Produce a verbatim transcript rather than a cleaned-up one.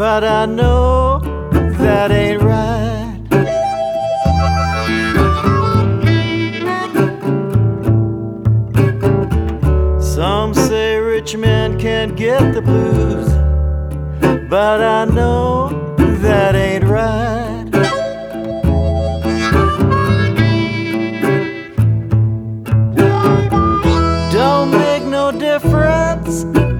but I know that ain't right. Some say rich men can't get the blues, but I know that ain't right. Don't make no difference